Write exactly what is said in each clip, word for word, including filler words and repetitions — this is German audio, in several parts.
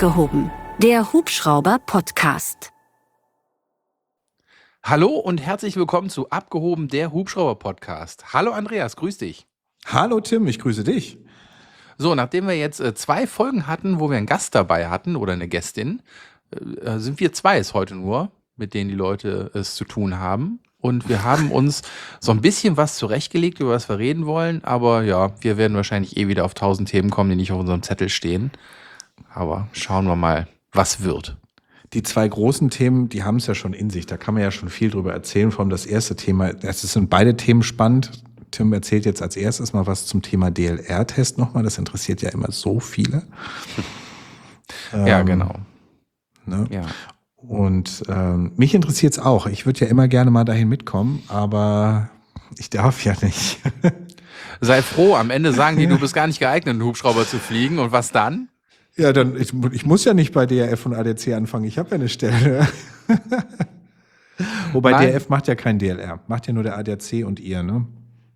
Abgehoben, der Hubschrauber-Podcast. Hallo und herzlich willkommen zu Abgehoben, der Hubschrauber-Podcast. Hallo Andreas, grüß dich. Hallo Tim, ich grüße dich. So, nachdem wir jetzt äh, zwei Folgen hatten, wo wir einen Gast dabei hatten oder eine Gästin, äh, sind wir zwei es heute nur, mit denen die Leute es zu tun haben. Und wir haben uns so ein bisschen was zurechtgelegt, über was wir reden wollen. Aber ja, wir werden wahrscheinlich eh wieder auf tausend Themen kommen, die nicht auf unserem Zettel stehen. Aber schauen wir mal, was wird. Die zwei großen Themen, die haben es ja schon in sich. Da kann man ja schon viel drüber erzählen. Vor allem das erste Thema, es sind beide Themen spannend. Tim erzählt jetzt als erstes mal was zum Thema D L R-Test nochmal. Das interessiert ja immer so viele. Ja, ähm, genau. Ne? Ja. Und ähm, mich interessiert es auch. Ich würde ja immer gerne mal dahin mitkommen, aber ich darf ja nicht. Sei froh, am Ende sagen die, du bist gar nicht geeignet, einen Hubschrauber zu fliegen. Und was dann? Ja, dann ich, ich muss ja nicht bei D R F und A D C anfangen. Ich habe ja eine Stelle. Wobei Nein. D R F macht ja kein D L R. Macht ja nur der A D A C und ihr, ne?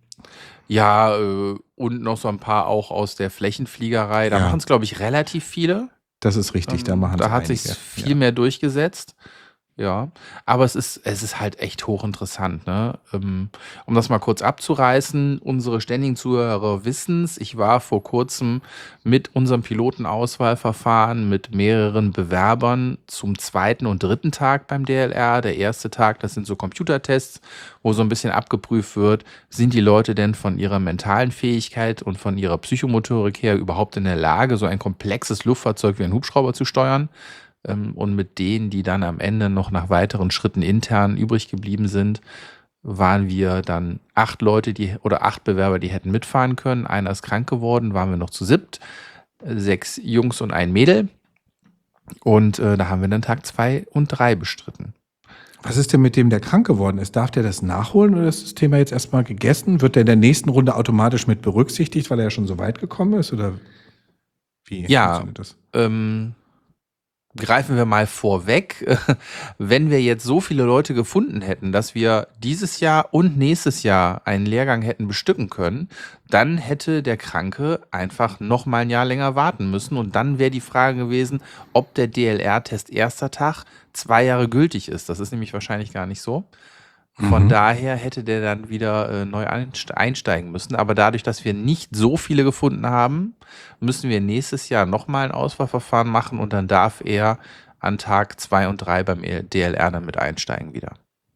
Ja, äh, und noch so ein paar auch aus der Flächenfliegerei. Da Ja. machen es, glaube ich, relativ viele. Das ist richtig, da Ähm, machen Da es hat einige. sich viel ja. mehr durchgesetzt. Ja, aber es ist, es ist halt echt hochinteressant, ne? Ähm, Um das mal kurz abzureißen, unsere ständigen Zuhörer wissen es. Ich war vor kurzem mit unserem Pilotenauswahlverfahren mit mehreren Bewerbern zum zweiten und dritten Tag beim D L R. Der erste Tag, das sind so Computertests, wo so ein bisschen abgeprüft wird, sind die Leute denn von ihrer mentalen Fähigkeit und von ihrer Psychomotorik her überhaupt in der Lage, so ein komplexes Luftfahrzeug wie ein Hubschrauber zu steuern? Und mit denen, die dann am Ende noch nach weiteren Schritten intern übrig geblieben sind, waren wir dann acht Leute, die oder acht Bewerber, die hätten mitfahren können. Einer ist krank geworden, waren wir noch zu siebt, sechs Jungs und ein Mädel. Und äh, da haben wir dann Tag zwei und drei bestritten. Was ist denn mit dem, der krank geworden ist? Darf der das nachholen oder ist das Thema jetzt erstmal gegessen? Wird der in der nächsten Runde automatisch mit berücksichtigt, weil er ja schon so weit gekommen ist? Oder wie Ja, funktioniert das? ähm, greifen wir mal vorweg. Wenn wir jetzt so viele Leute gefunden hätten, dass wir dieses Jahr und nächstes Jahr einen Lehrgang hätten bestücken können, dann hätte der Kranke einfach noch mal ein Jahr länger warten müssen. Und dann wäre die Frage gewesen, ob der D L R-Test erster Tag zwei Jahre gültig ist. Das ist nämlich wahrscheinlich gar nicht so. Von Mhm. daher hätte der dann wieder äh, neu einste- einsteigen müssen. Aber dadurch, dass wir nicht so viele gefunden haben, müssen wir nächstes Jahr nochmal ein Auswahlverfahren machen und dann darf er an Tag zwei und drei beim D L R dann mit einsteigen wieder.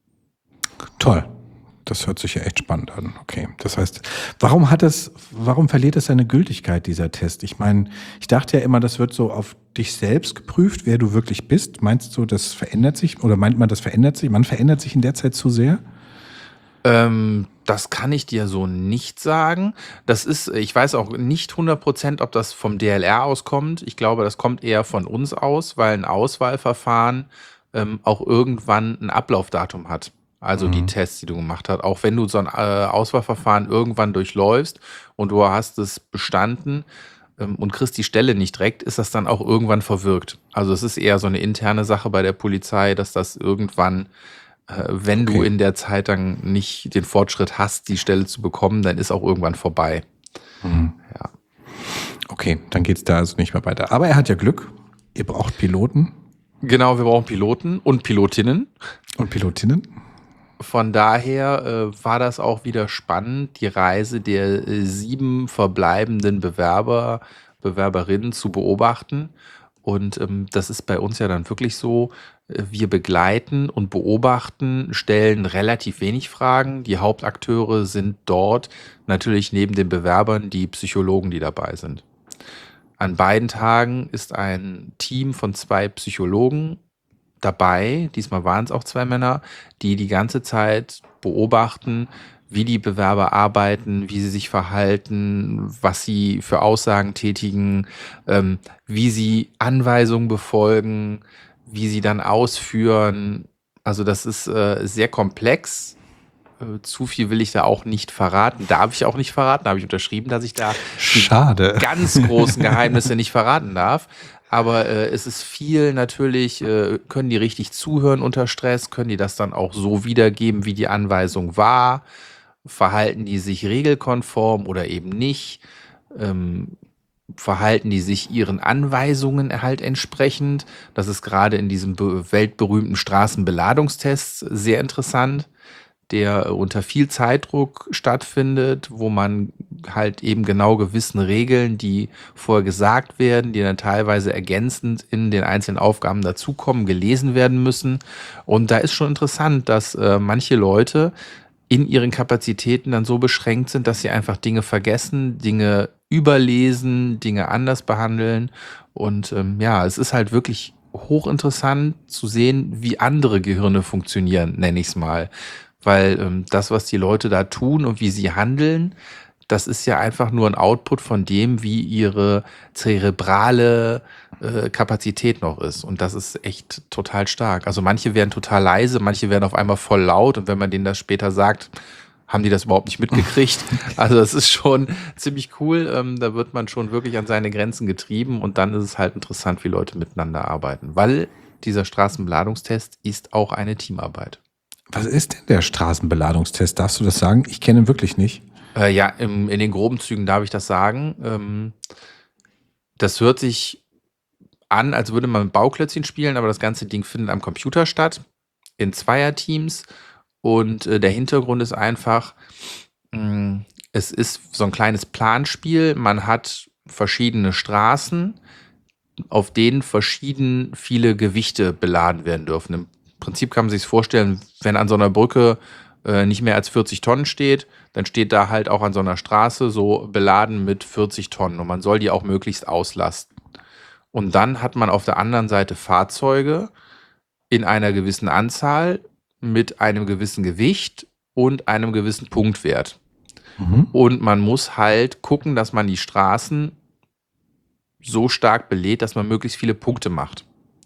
Toll. Das hört sich ja echt spannend an. Okay. Das heißt, warum hat es, warum verliert es seine Gültigkeit, dieser Test? Ich meine, ich dachte ja immer, das wird so auf dich selbst geprüft, wer du wirklich bist. Meinst du, das verändert sich? Oder meint man, das verändert sich? Man verändert sich in der Zeit zu sehr? Ähm, das kann ich dir so nicht sagen. Das ist, ich weiß auch nicht hundert Prozent, ob das vom D L R auskommt. Ich glaube, das kommt eher von uns aus, weil ein Auswahlverfahren ähm, auch irgendwann ein Ablaufdatum hat. Also die Mhm. Tests, die du gemacht hast. Auch wenn du so ein äh, Auswahlverfahren irgendwann durchläufst und du hast es bestanden ähm, und kriegst die Stelle nicht direkt, ist das dann auch irgendwann verwirkt. Also es ist eher so eine interne Sache bei der Polizei, dass das irgendwann, äh, wenn du Okay. in der Zeit dann nicht den Fortschritt hast, die Stelle zu bekommen, dann ist auch irgendwann vorbei. Mhm. Ja. Okay, dann geht's da also nicht mehr weiter. Aber er hat ja Glück. Ihr braucht Piloten Genau, wir brauchen Piloten und Pilotinnen. und Pilotinnen. Von daher äh, war das auch wieder spannend, die Reise der äh, sieben verbleibenden Bewerber, Bewerberinnen zu beobachten. Und ähm, das ist bei uns ja dann wirklich so, äh, wir begleiten und beobachten, stellen relativ wenig Fragen. Die Hauptakteure sind dort natürlich neben den Bewerbern die Psychologen, die dabei sind. An beiden Tagen ist ein Team von zwei Psychologen dabei, diesmal waren es auch zwei Männer, die die ganze Zeit beobachten, wie die Bewerber arbeiten, wie sie sich verhalten, was sie für Aussagen tätigen, ähm, wie sie Anweisungen befolgen, wie sie dann ausführen. Also das ist äh, sehr komplex. Äh, zu viel will ich da auch nicht verraten. Darf ich auch nicht verraten. Da habe ich unterschrieben, dass ich da Schade. ganz großen Geheimnisse nicht verraten darf. Aber äh, es ist viel natürlich, äh, können die richtig zuhören unter Stress, können die das dann auch so wiedergeben, wie die Anweisung war, verhalten die sich regelkonform oder eben nicht, ähm, verhalten die sich ihren Anweisungen halt entsprechend? Das ist gerade in diesem be- weltberühmten Straßenbeladungstest sehr interessant, der unter viel Zeitdruck stattfindet, wo man halt eben genau gewissen Regeln, die vorher gesagt werden, die dann teilweise ergänzend in den einzelnen Aufgaben dazukommen, gelesen werden müssen. Und da ist schon interessant, dass äh, manche Leute in ihren Kapazitäten dann so beschränkt sind, dass sie einfach Dinge vergessen, Dinge überlesen, Dinge anders behandeln. Und ähm, ja, es ist halt wirklich hochinteressant zu sehen, wie andere Gehirne funktionieren, nenne ich es mal. Weil ähm, das, was die Leute da tun und wie sie handeln, das ist ja einfach nur ein Output von dem, wie ihre zerebrale äh, Kapazität noch ist. Und das ist echt total stark. Also manche werden total leise, manche werden auf einmal voll laut. Und wenn man denen das später sagt, haben die das überhaupt nicht mitgekriegt. Also das ist schon ziemlich cool. Ähm, da wird man schon wirklich an seine Grenzen getrieben. Und dann ist es halt interessant, wie Leute miteinander arbeiten. Weil dieser Straßenbeladungstest ist auch eine Teamarbeit. Was ist denn der Straßenbeladungstest? Darfst du das sagen? Ich kenne ihn wirklich nicht. Äh, ja, im, in den groben Zügen darf ich das sagen. Ähm, das hört sich an, als würde man mit Bauklötzchen spielen, aber das ganze Ding findet am Computer statt, in Zweierteams. Und äh, der Hintergrund ist einfach, mh, es ist so ein kleines Planspiel. Man hat verschiedene Straßen, auf denen verschieden viele Gewichte beladen werden dürfen. Im Prinzip kann man sich vorstellen, wenn an so einer Brücke äh, nicht mehr als vierzig Tonnen steht, dann steht da halt auch an so einer Straße so beladen mit vierzig Tonnen und man soll die auch möglichst auslasten. Und dann hat man auf der anderen Seite Fahrzeuge in einer gewissen Anzahl mit einem gewissen Gewicht und einem gewissen Punktwert. Mhm. Und man muss halt gucken, dass man die Straßen so stark belädt, dass man möglichst viele Punkte macht.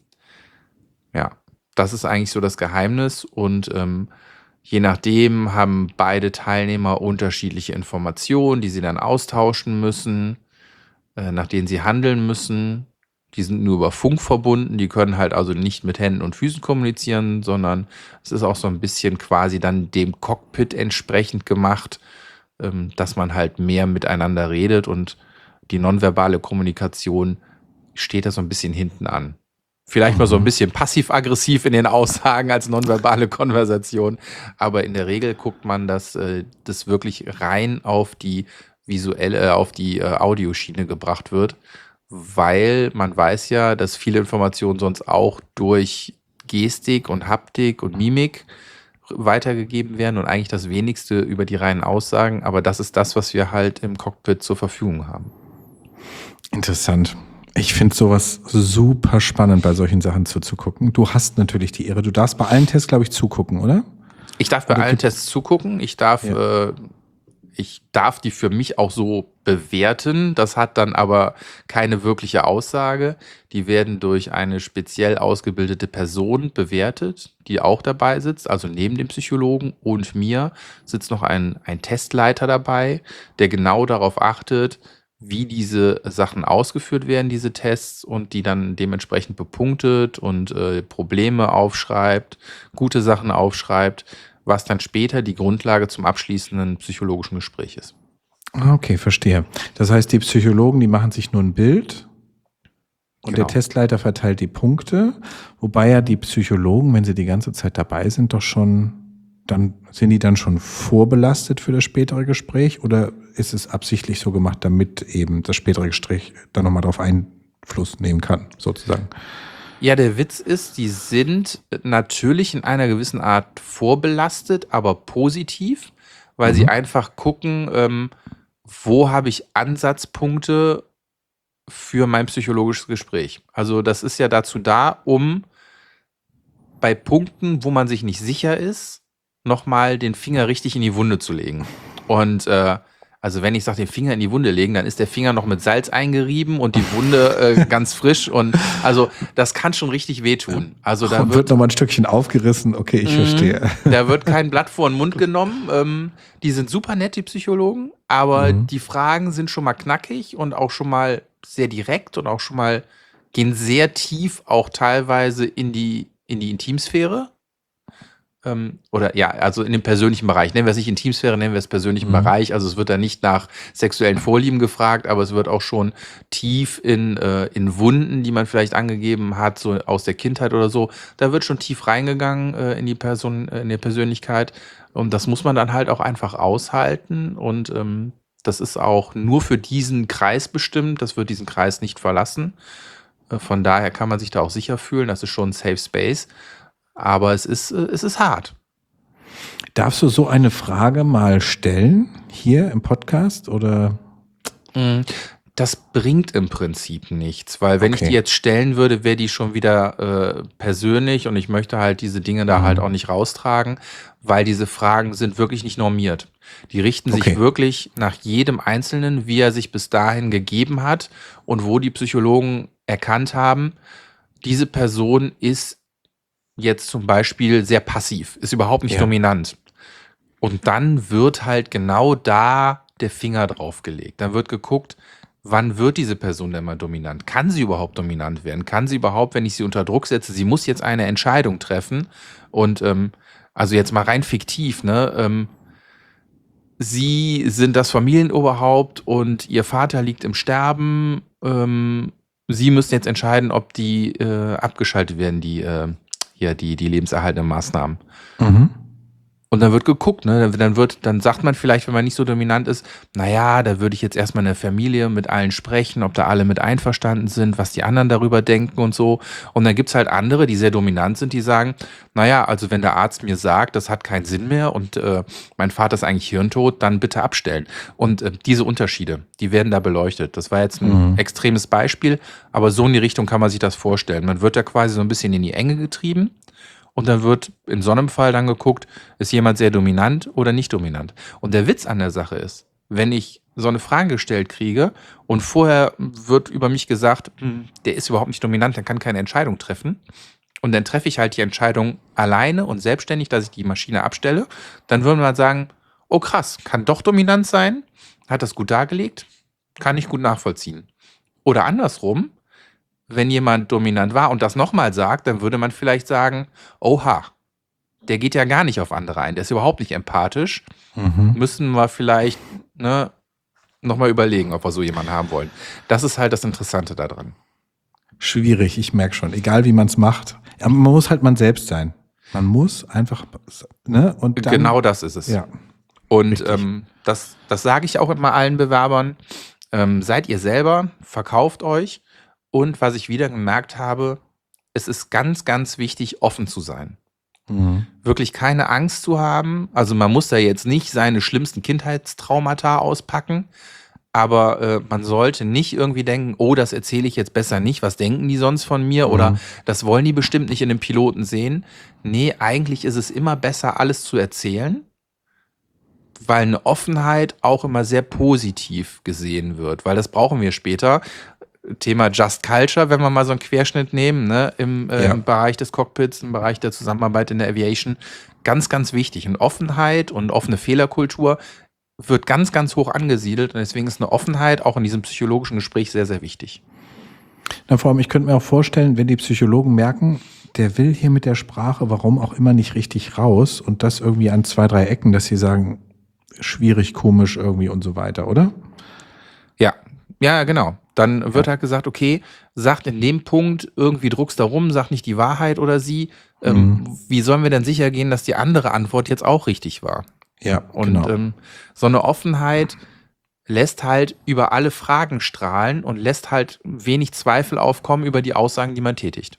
Ja, das ist eigentlich so das Geheimnis und ähm, je nachdem haben beide Teilnehmer unterschiedliche Informationen, die sie dann austauschen müssen, äh, nach denen sie handeln müssen. Die sind nur über Funk verbunden, die können halt also nicht mit Händen und Füßen kommunizieren, sondern es ist auch so ein bisschen quasi dann dem Cockpit entsprechend gemacht, ähm, dass man halt mehr miteinander redet und die nonverbale Kommunikation steht da so ein bisschen hinten an. Vielleicht mal so ein bisschen passiv-aggressiv in den Aussagen als nonverbale Konversation, aber in der Regel guckt man, dass äh, das wirklich rein auf die visuelle, auf die äh, Audioschiene gebracht wird, weil man weiß ja, dass viele Informationen sonst auch durch Gestik und Haptik und Mimik weitergegeben werden und eigentlich das wenigste über die reinen Aussagen, aber das ist das, was wir halt im Cockpit zur Verfügung haben. Interessant. Ich finde sowas super spannend, bei solchen Sachen zuzugucken. Du hast natürlich die Ehre. Du darfst bei allen Tests, glaube ich, zugucken, oder? Ich darf bei Oder allen gibt- Tests zugucken. Ich darf, Ja. äh, ich darf die für mich auch so bewerten. Das hat dann aber keine wirkliche Aussage. Die werden durch eine speziell ausgebildete Person bewertet, die auch dabei sitzt. Also neben dem Psychologen und mir sitzt noch ein, ein Testleiter dabei, der genau darauf achtet, wie diese Sachen ausgeführt werden, diese Tests, und die dann dementsprechend bepunktet und äh, Probleme aufschreibt, gute Sachen aufschreibt, was dann später die Grundlage zum abschließenden psychologischen Gespräch ist. Ah, okay, verstehe. Das heißt, die Psychologen, die machen sich nur ein Bild und Genau. der Testleiter verteilt die Punkte, wobei ja die Psychologen, wenn sie die ganze Zeit dabei sind, doch schon, dann sind die dann schon vorbelastet für das spätere Gespräch oder ist es absichtlich so gemacht, damit eben das spätere Gespräch dann nochmal darauf Einfluss nehmen kann, sozusagen? Ja, der Witz ist, die sind natürlich in einer gewissen Art vorbelastet, aber positiv, weil Mhm. sie einfach gucken, ähm, wo habe ich Ansatzpunkte für mein psychologisches Gespräch. Also das ist ja dazu da, um bei Punkten, wo man sich nicht sicher ist, nochmal den Finger richtig in die Wunde zu legen. Und äh, also wenn ich sage, den Finger in die Wunde legen, dann ist der Finger noch mit Salz eingerieben und die Wunde äh, ganz frisch. Und also das kann schon richtig wehtun. Also da Und wird, wird nochmal ein Stückchen aufgerissen, okay, ich Mhm. verstehe. da wird kein Blatt vor den Mund genommen. Ähm, die sind super nett, die Psychologen, aber Mhm. die Fragen sind schon mal knackig und auch schon mal sehr direkt und auch schon mal gehen sehr tief auch teilweise in die, in die Intimsphäre. ähm, oder ja, also in dem persönlichen Bereich, nennen wir es nicht Intimsphäre, nennen wir es persönlichen Mhm. Bereich, also es wird da nicht nach sexuellen Vorlieben gefragt, aber es wird auch schon tief in, äh, in Wunden, die man vielleicht angegeben hat, so aus der Kindheit oder so, da wird schon tief reingegangen äh, in die Person, äh, in die Persönlichkeit und das muss man dann halt auch einfach aushalten und ähm, das ist auch nur für diesen Kreis bestimmt, das wird diesen Kreis nicht verlassen. Äh, Von daher kann man sich da auch sicher fühlen, das ist schon ein Safe Space. Aber es ist, äh, es ist hart. Darfst du so eine Frage mal stellen hier im Podcast oder? Mm, Das bringt im Prinzip nichts, weil wenn ich Okay. die jetzt stellen würde, wäre die schon wieder äh, persönlich und ich möchte halt diese Dinge da Mhm. halt auch nicht raustragen, weil diese Fragen sind wirklich nicht normiert. Die richten sich Okay. wirklich nach jedem Einzelnen, wie er sich bis dahin gegeben hat und wo die Psychologen erkannt haben, diese Person ist jetzt zum Beispiel sehr passiv, ist überhaupt nicht Ja. dominant. Und dann wird halt genau da der Finger drauf gelegt. Dann wird geguckt, wann wird diese Person denn mal dominant? Kann sie überhaupt dominant werden? Kann sie überhaupt, wenn ich sie unter Druck setze, sie muss jetzt eine Entscheidung treffen und ähm, also jetzt mal rein fiktiv, ne? Ähm, sie sind das Familienoberhaupt und ihr Vater liegt im Sterben. Ähm, sie müssen jetzt entscheiden, ob die äh, abgeschaltet werden, die, äh, ja, die, die lebenserhaltenden Maßnahmen. Mhm. Und dann wird geguckt, ne? Dann wird, dann sagt man vielleicht, wenn man nicht so dominant ist, naja, da würde ich jetzt erstmal in der Familie mit allen sprechen, ob da alle mit einverstanden sind, was die anderen darüber denken und so. Und dann gibt's halt andere, die sehr dominant sind, die sagen, naja, also wenn der Arzt mir sagt, das hat keinen Sinn mehr und äh, mein Vater ist eigentlich hirntot, dann bitte abstellen. Und äh, diese Unterschiede, die werden da beleuchtet. Das war jetzt ein Mhm. extremes Beispiel, aber so in die Richtung kann man sich das vorstellen. Man wird da quasi so ein bisschen in die Enge getrieben. Und dann wird in so einem Fall dann geguckt, ist jemand sehr dominant oder nicht dominant. Und der Witz an der Sache ist, wenn ich so eine Frage gestellt kriege und vorher wird über mich gesagt, hm, der ist überhaupt nicht dominant, der kann keine Entscheidung treffen. Und dann treffe ich halt die Entscheidung alleine und selbstständig, dass ich die Maschine abstelle. Dann würde man sagen, oh krass, kann doch dominant sein, hat das gut dargelegt, kann ich gut nachvollziehen. Oder andersrum, wenn jemand dominant war und das nochmal sagt, dann würde man vielleicht sagen, oha, der geht ja gar nicht auf andere ein, der ist überhaupt nicht empathisch. Mhm. Müssen wir vielleicht ne, nochmal überlegen, ob wir so jemanden haben wollen. Das ist halt das Interessante daran. Schwierig, ich merke schon. Egal wie man es macht. Ja, man muss halt man selbst sein. Man muss einfach, ne? Und dann, Genau das ist es. Ja. Und Richtig. ähm, das, das sage ich auch immer allen Bewerbern. Ähm, seid ihr selber, verkauft euch. Und was ich wieder gemerkt habe, es ist ganz, ganz wichtig, offen zu sein. Mhm. Wirklich keine Angst zu haben. Also man muss da jetzt nicht seine schlimmsten Kindheitstraumata auspacken, aber äh, man sollte nicht irgendwie denken, oh, das erzähle ich jetzt besser nicht, was denken die sonst von mir oder Mhm. das wollen die bestimmt nicht in dem Piloten sehen. Nee, eigentlich ist es immer besser, alles zu erzählen, weil eine Offenheit auch immer sehr positiv gesehen wird, weil das brauchen wir später. Thema Just Culture, wenn wir mal so einen Querschnitt nehmen, ne, im, äh, Ja. im Bereich des Cockpits, im Bereich der Zusammenarbeit in der Aviation, ganz, ganz wichtig. Und Offenheit und offene Fehlerkultur wird ganz, ganz hoch angesiedelt und deswegen ist eine Offenheit auch in diesem psychologischen Gespräch sehr, sehr wichtig. Na, vor allem, ich könnte mir auch vorstellen, wenn die Psychologen merken, der will hier mit der Sprache, warum auch immer, nicht richtig raus und das irgendwie an zwei, drei Ecken, dass sie sagen, schwierig, komisch irgendwie und so weiter, oder? Ja, ja, genau. Dann wird halt gesagt, okay, sagt in dem Punkt irgendwie druckst da rum, sag nicht die Wahrheit oder sie. Ähm, Mhm. Wie sollen wir denn sicher gehen, dass die andere Antwort jetzt auch richtig war? Ja, Und genau. ähm, so eine Offenheit lässt halt über alle Fragen strahlen und lässt halt wenig Zweifel aufkommen über die Aussagen, die man tätigt.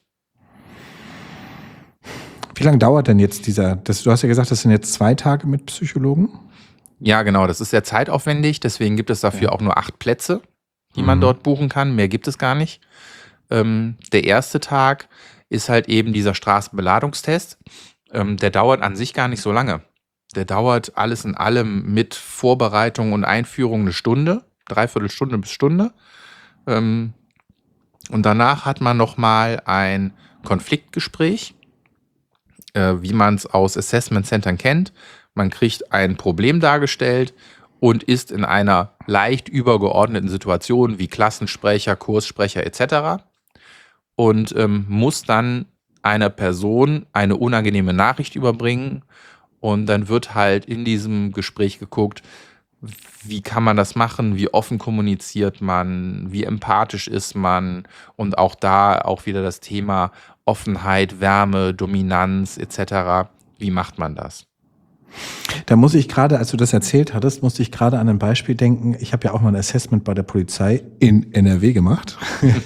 Wie lange dauert denn jetzt dieser, das, du hast ja gesagt, das sind jetzt zwei Tage mit Psychologen? Ja, genau, das ist sehr zeitaufwendig, deswegen gibt es dafür Ja. auch nur acht Plätze, die man Mhm. dort buchen kann. Mehr gibt es gar nicht. Ähm, der erste Tag ist halt eben dieser Straßenbeladungstest. Ähm, der dauert an sich gar nicht so lange. Der dauert alles in allem mit Vorbereitung und Einführung eine Stunde, dreiviertel Stunde bis Stunde. Ähm, und danach hat man nochmal ein Konfliktgespräch, äh, wie man es aus Assessment Centern kennt. Man kriegt ein Problem dargestellt und ist in einer leicht übergeordneten Situation wie Klassensprecher, Kurssprecher et cetera und ähm, muss dann einer Person eine unangenehme Nachricht überbringen und dann wird halt in diesem Gespräch geguckt, wie kann man das machen, wie offen kommuniziert man, wie empathisch ist man und auch da auch wieder das Thema Offenheit, Wärme, Dominanz et cetera. Wie macht man das? Da muss ich gerade, als du das erzählt hattest, musste ich gerade an ein Beispiel denken. Ich habe ja auch mal ein Assessment bei der Polizei in N R W gemacht.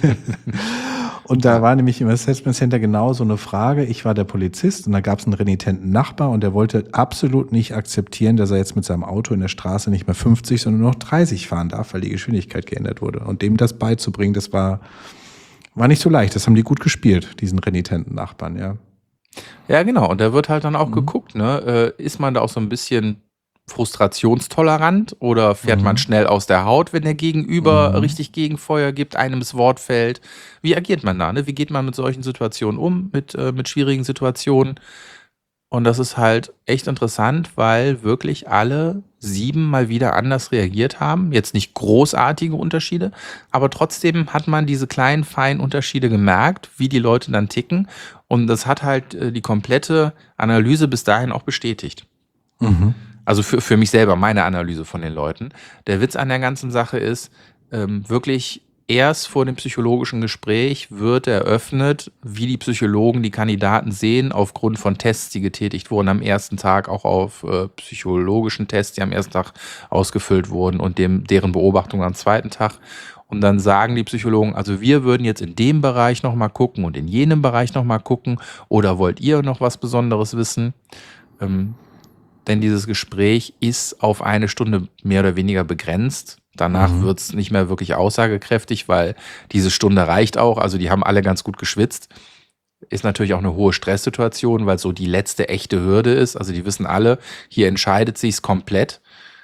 Und da war nämlich im Assessment Center genau so eine Frage. Ich war der Polizist und da gab es einen renitenten Nachbar und der wollte absolut nicht akzeptieren, dass er jetzt mit seinem Auto in der Straße nicht mehr fünfzig, sondern nur noch dreißig fahren darf, weil die Geschwindigkeit geändert wurde. Und dem das beizubringen, das war, war nicht so leicht. Das haben die gut gespielt, diesen renitenten Nachbarn, ja. Ja, genau. Und da wird halt dann auch mhm. geguckt, ne? Ist man da auch so ein bisschen frustrationstolerant oder fährt mhm. man schnell aus der Haut, wenn der Gegenüber mhm. richtig Gegenfeuer gibt, einem das Wort fällt? Wie agiert man da? Ne? Wie geht man mit solchen Situationen um, mit, äh, mit schwierigen Situationen? Und das ist halt echt interessant, weil wirklich alle sieben mal wieder anders reagiert haben. Jetzt nicht großartige Unterschiede, aber trotzdem hat man diese kleinen, feinen Unterschiede gemerkt, wie die Leute dann ticken. Und das hat halt äh, die komplette Analyse bis dahin auch bestätigt. Mhm. Also für, für mich selber, meine Analyse von den Leuten. Der Witz an der ganzen Sache ist, ähm, wirklich erst vor dem psychologischen Gespräch wird eröffnet, wie die Psychologen die Kandidaten sehen, aufgrund von Tests, die getätigt wurden am ersten Tag, auch auf äh, psychologischen Tests, die am ersten Tag ausgefüllt wurden und dem, deren Beobachtung am zweiten Tag. Und dann sagen die Psychologen, also wir würden jetzt in dem Bereich nochmal gucken und in jenem Bereich nochmal gucken, oder wollt ihr noch was Besonderes wissen? Ähm, Denn dieses Gespräch ist auf eine Stunde mehr oder weniger begrenzt. Danach mhm. wird es nicht mehr wirklich aussagekräftig, weil diese Stunde reicht auch. Also die haben alle ganz gut geschwitzt. Ist natürlich auch eine hohe Stresssituation, weil so die letzte echte Hürde ist. Also die wissen alle, hier entscheidet sich's komplett.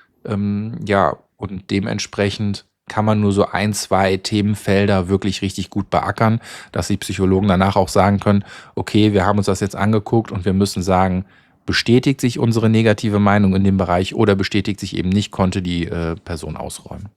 Ähm, ja, und dementsprechend kann man nur so ein, zwei Themenfelder wirklich richtig gut beackern, dass die Psychologen danach auch sagen können, okay, wir haben uns das jetzt angeguckt und wir müssen sagen, bestätigt sich unsere negative Meinung in dem Bereich oder bestätigt sich eben nicht, konnte die äh, Person ausräumen.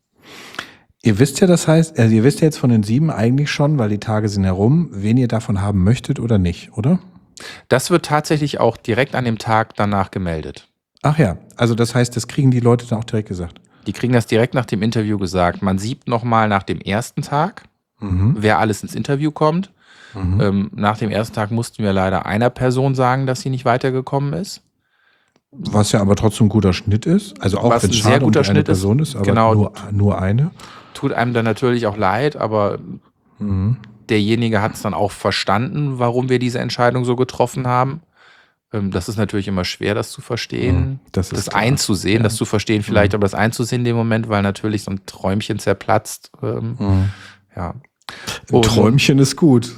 Ihr wisst ja, das heißt, also ihr wisst ja jetzt von den sieben eigentlich schon, weil die Tage sind herum, wen ihr davon haben möchtet oder nicht, oder? Das wird tatsächlich auch direkt an dem Tag danach gemeldet. Ach ja, also das heißt, das kriegen die Leute dann auch direkt gesagt? Die kriegen das direkt nach dem Interview gesagt. Man sieht nochmal nach dem ersten Tag, mhm. wer alles ins Interview kommt. Mhm. Ähm, nach dem ersten Tag mussten wir leider einer Person sagen, dass sie nicht weitergekommen ist. Was ja aber trotzdem ein guter Schnitt ist. Also auch wenn es schade um eine Person ist, aber genau, nur, nur eine. Tut einem dann natürlich auch leid, aber mhm. derjenige hat es dann auch verstanden, warum wir diese Entscheidung so getroffen haben. Ähm, das ist natürlich immer schwer, das zu verstehen, mhm, das, das einzusehen, ja. das zu verstehen vielleicht, mhm. aber das einzusehen in dem Moment, weil natürlich so ein Träumchen zerplatzt. Ähm, mhm. Ja. Ein Und, Träumchen ist gut.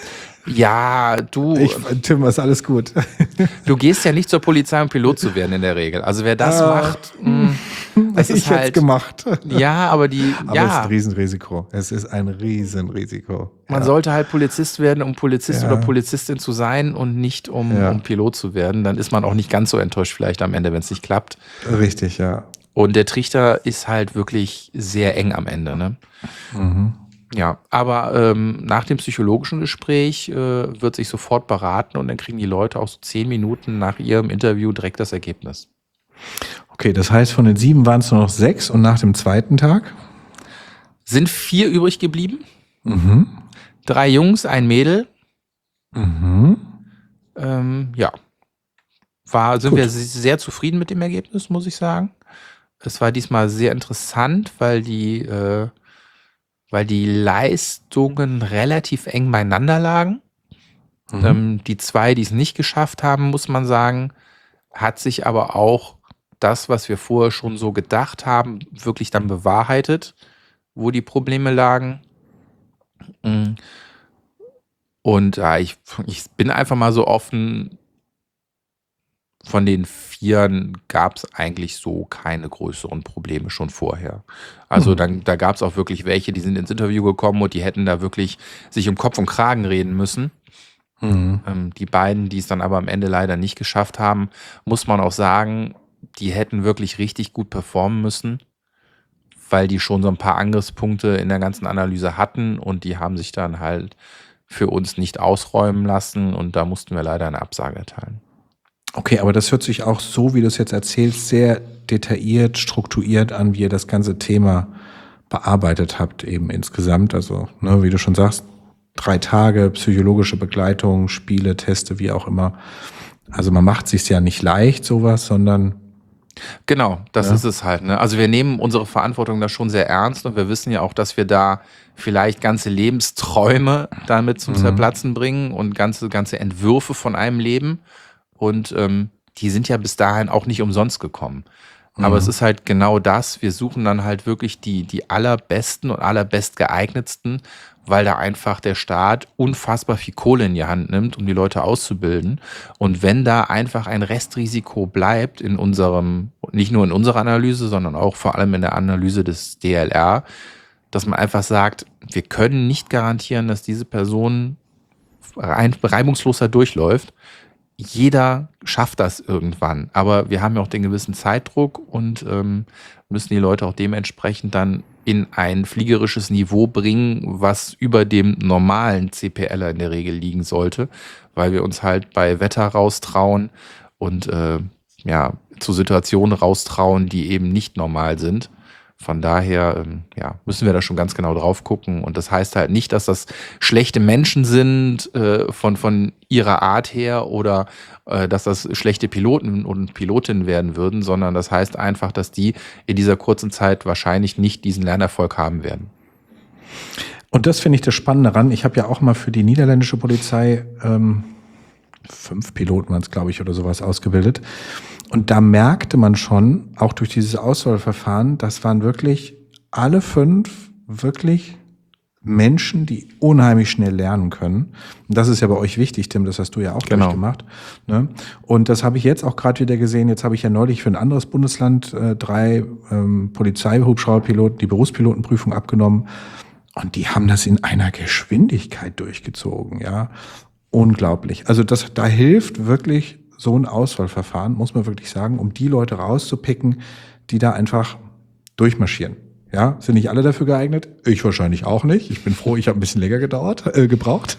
Ja, du. Ich, Tim, ist alles gut. Du gehst ja nicht zur Polizei, um Pilot zu werden in der Regel. Also wer das äh, macht, mh, das ist ich halt. Hätte gemacht. Ja, aber die. Aber ja. es ist ein Riesenrisiko. Es ist ein Riesenrisiko. Man ja. sollte halt Polizist werden, um Polizist ja. oder Polizistin zu sein und nicht um, ja. um Pilot zu werden. Dann ist man auch nicht ganz so enttäuscht vielleicht am Ende, wenn es nicht klappt. Richtig, ja. Und der Trichter ist halt wirklich sehr eng am Ende, ne? Mhm. Ja, aber ähm, nach dem psychologischen Gespräch äh, wird sich sofort beraten und dann kriegen die Leute auch so zehn Minuten nach ihrem Interview direkt das Ergebnis. Okay, das heißt, von den sieben waren es nur noch sechs und nach dem zweiten Tag? Sind vier übrig geblieben. Mhm. Drei Jungs, ein Mädel. Mhm. Ähm, ja, war, sind Gut. wir sehr zufrieden mit dem Ergebnis, muss ich sagen. Es war diesmal sehr interessant, weil die... Äh, weil die Leistungen relativ eng beieinander lagen. Mhm. Ähm, die zwei, die es nicht geschafft haben, muss man sagen, hat sich aber auch das, was wir vorher schon so gedacht haben, wirklich dann bewahrheitet, wo die Probleme lagen. Und ja, ich, ich bin einfach mal so offen, von den Vieren gab es eigentlich so keine größeren Probleme schon vorher. Also mhm. dann, da gab es auch wirklich welche, die sind ins Interview gekommen und die hätten da wirklich sich um Kopf und Kragen reden müssen. Mhm. Ähm, die beiden, die es dann aber am Ende leider nicht geschafft haben, muss man auch sagen, die hätten wirklich richtig gut performen müssen, weil die schon so ein paar Angriffspunkte in der ganzen Analyse hatten und die haben sich dann halt für uns nicht ausräumen lassen und da mussten wir leider eine Absage erteilen. Okay, aber das hört sich auch so, wie du es jetzt erzählst, sehr detailliert, strukturiert an, wie ihr das ganze Thema bearbeitet habt eben insgesamt. Also, ne, wie du schon sagst, drei Tage, psychologische Begleitung, Spiele, Teste, wie auch immer. Also man macht sich's ja nicht leicht, sowas, sondern Genau, das ja. ist es halt. Ne? Also wir nehmen unsere Verantwortung da schon sehr ernst und wir wissen ja auch, dass wir da vielleicht ganze Lebensträume damit zum Mhm. Zerplatzen bringen und ganze, ganze Entwürfe von einem Leben. Und ähm, die sind ja bis dahin auch nicht umsonst gekommen. Aber Mhm. es ist halt genau das, wir suchen dann halt wirklich die, die allerbesten und allerbestgeeignetsten, weil da einfach der Staat unfassbar viel Kohle in die Hand nimmt, um die Leute auszubilden. Und wenn da einfach ein Restrisiko bleibt in unserem, nicht nur in unserer Analyse, sondern auch vor allem in der Analyse des D L R, dass man einfach sagt, wir können nicht garantieren, dass diese Person rein, reibungslos da durchläuft. Jeder schafft das irgendwann, aber wir haben ja auch den gewissen Zeitdruck und ähm, müssen die Leute auch dementsprechend dann in ein fliegerisches Niveau bringen, was über dem normalen CPLer in der Regel liegen sollte, weil wir uns halt bei Wetter raustrauen und äh, ja, zu Situationen raustrauen, die eben nicht normal sind. Von daher ähm, ja, müssen wir da schon ganz genau drauf gucken. Und das heißt halt nicht, dass das schlechte Menschen sind äh, von, von ihrer Art her oder äh, dass das schlechte Piloten und Pilotinnen werden würden, sondern das heißt einfach, dass die in dieser kurzen Zeit wahrscheinlich nicht diesen Lernerfolg haben werden. Und das finde ich das Spannende daran. Ich habe ja auch mal für die niederländische Polizei ähm, fünf Piloten waren es, glaube ich, oder sowas ausgebildet. Und da merkte man schon, auch durch dieses Auswahlverfahren, das waren wirklich alle fünf wirklich Menschen, die unheimlich schnell lernen können. Und das ist ja bei euch wichtig, Tim, das hast du ja auch Genau. durchgemacht. Ne? Und das habe ich jetzt auch gerade wieder gesehen. Jetzt habe ich ja neulich für ein anderes Bundesland äh, drei ähm, Polizeihubschrauberpiloten die Berufspilotenprüfung abgenommen. Und die haben das in einer Geschwindigkeit durchgezogen, ja. Unglaublich. Also das, da hilft wirklich so ein Auswahlverfahren, muss man wirklich sagen, um die Leute rauszupicken, die da einfach durchmarschieren. Ja, sind nicht alle dafür geeignet? Ich wahrscheinlich auch nicht. Ich bin froh, ich habe ein bisschen länger gedauert, äh, gebraucht.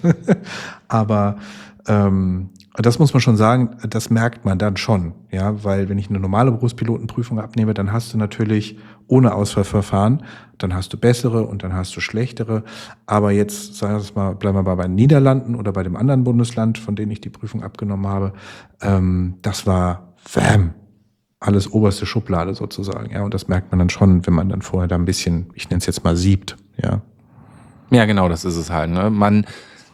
Aber ähm, das muss man schon sagen, das merkt man dann schon. Ja, weil wenn ich eine normale Berufspilotenprüfung abnehme, dann hast du natürlich ohne Auswahlverfahren, dann hast du bessere und dann hast du schlechtere. Aber jetzt, sagen wir es mal, bleiben wir mal bei den Niederlanden oder bei dem anderen Bundesland, von dem ich die Prüfung abgenommen habe. Ähm, das war wham, alles oberste Schublade sozusagen. Ja, und das merkt man dann schon, wenn man dann vorher da ein bisschen, ich nenne es jetzt mal siebt. Ja, Ja, genau, das ist es halt. Ne? Man,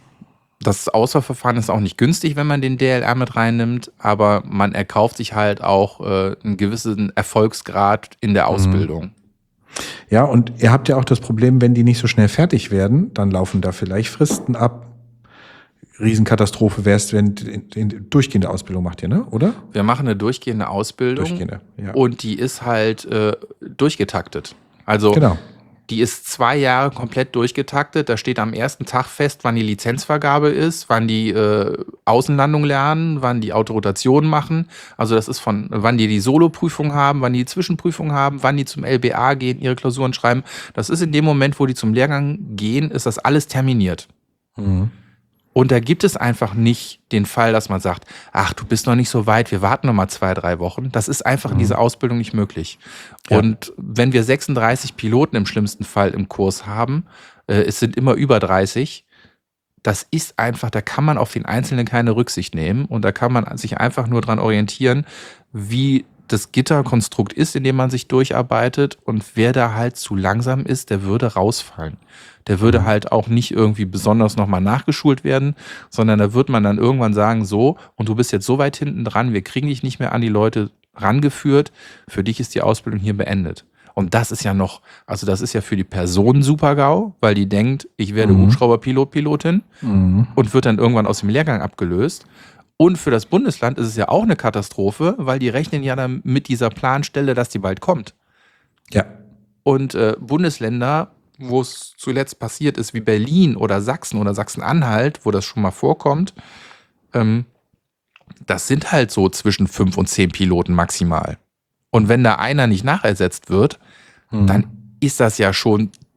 das Auswahlverfahren ist auch nicht günstig, wenn man den D L R mit reinnimmt, aber man erkauft sich halt auch äh, einen gewissen Erfolgsgrad in der Ausbildung. Ja, und ihr habt ja auch das Problem, wenn die nicht so schnell fertig werden, dann laufen da vielleicht Fristen ab. Riesenkatastrophe wäre es, wenn die durchgehende Ausbildung macht ihr, ne? Oder? Wir machen eine durchgehende Ausbildung Durchgehende, ja. und die ist halt äh, durchgetaktet. Also Genau. die ist zwei Jahre komplett durchgetaktet. Da steht am ersten Tag fest, wann die Lizenzvergabe ist, wann die äh, Außenlandung lernen, wann die Autorotation machen. Also das ist von, wann die die Solo-Prüfung haben, wann die die Zwischenprüfung haben, wann die zum L B A gehen, ihre Klausuren schreiben. Das ist in dem Moment, wo die zum Lehrgang gehen, ist das alles terminiert. Mhm. Und da gibt es einfach nicht den Fall, dass man sagt, ach, du bist noch nicht so weit, wir warten noch mal zwei, drei Wochen. Das ist einfach in dieser Ausbildung nicht möglich. Ja. Und wenn wir sechsunddreißig Piloten im schlimmsten Fall im Kurs haben, äh, es sind immer über dreißig, das ist einfach, da kann man auf den Einzelnen keine Rücksicht nehmen und da kann man sich einfach nur dran orientieren, wie das Gitterkonstrukt ist, in dem man sich durcharbeitet, und wer da halt zu langsam ist, der würde rausfallen. Der würde halt auch nicht irgendwie besonders nochmal nachgeschult werden, sondern da wird man dann irgendwann sagen, so, und du bist jetzt so weit hinten dran, wir kriegen dich nicht mehr an die Leute rangeführt, für dich ist die Ausbildung hier beendet. Und das ist ja noch, also das ist ja für die Person super-GAU, weil die denkt, ich werde Mhm. Hubschrauberpilot, Pilotin Mhm. und wird dann irgendwann aus dem Lehrgang abgelöst. Und für das Bundesland ist es ja auch eine Katastrophe, weil die rechnen ja dann mit dieser Planstelle, dass die bald kommt. Ja. Und äh, Bundesländer, wo es zuletzt passiert ist, wie Berlin oder Sachsen oder Sachsen-Anhalt, wo das schon mal vorkommt, ähm, das sind halt so zwischen fünf und zehn Piloten maximal. Und wenn da einer nicht nachersetzt wird, Mhm. dann ist das ja schon